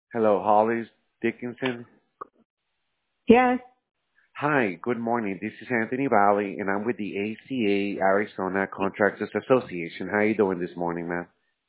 Hello, Hollis Dickinson. Yes. Hi, good morning. This is Anthony Valley, and I'm with the ACA Arizona Contractors Association. How are you doing this morning, ma'am?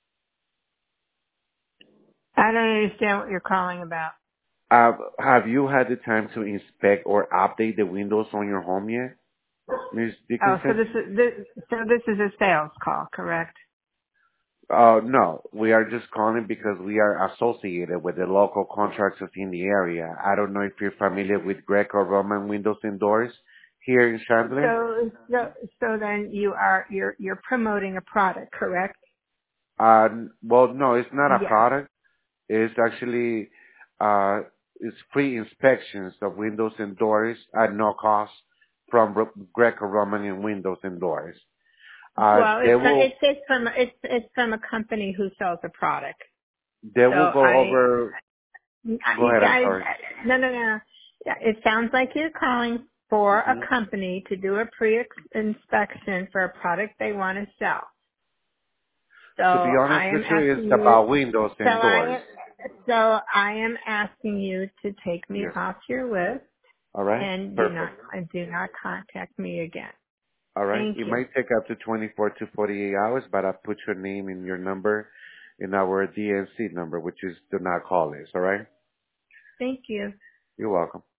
I don't understand what you're calling about. Have you had the time to inspect or update the windows on your home yet, Ms. Oh, so Dickinson? this is a sales call, correct? No, we are just calling because we are associated with the local contractors in the area. I don't know if you're familiar with Greco-Roman windows and doors here in Chandler. So then you're promoting a product, correct? Well, no, it's not a Yes. product. It's actually uh, it's free inspections of windows and doors at no cost from Greco-Roman and windows and doors. Well, They will it's from a company who sells a product. they So will go over. Go you ahead. I'm guys, sorry. no. Yeah, it sounds like you're calling for a Hmm. company to do a pre-inspection for a product they want to sell. So To be I honest with am you, it's asking you. about windows So and doors. I am asking you to take me Yes. off your list All right. and Perfect. do not contact me again. All right. Thank It you. might take up to 24 to 48 hours, but I put your name and your number in our DNC number, which is do not call list. All right. Thank you. You're welcome.